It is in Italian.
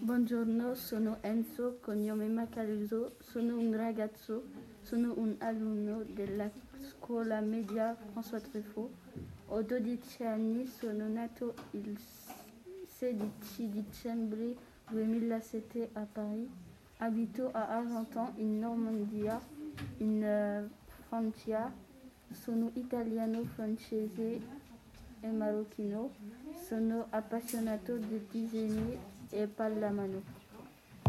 Buongiorno, sono Enzo, cognome Macaluso, sono un alunno della scuola media François Truffaut. Ho 12 anni, sono nato il 16 dicembre 2007 a Paris. Abito a Argentan, in Normandia, in Francia. Sono italiano, francese e marocchino. Sono appassionato di disegni e pallamano.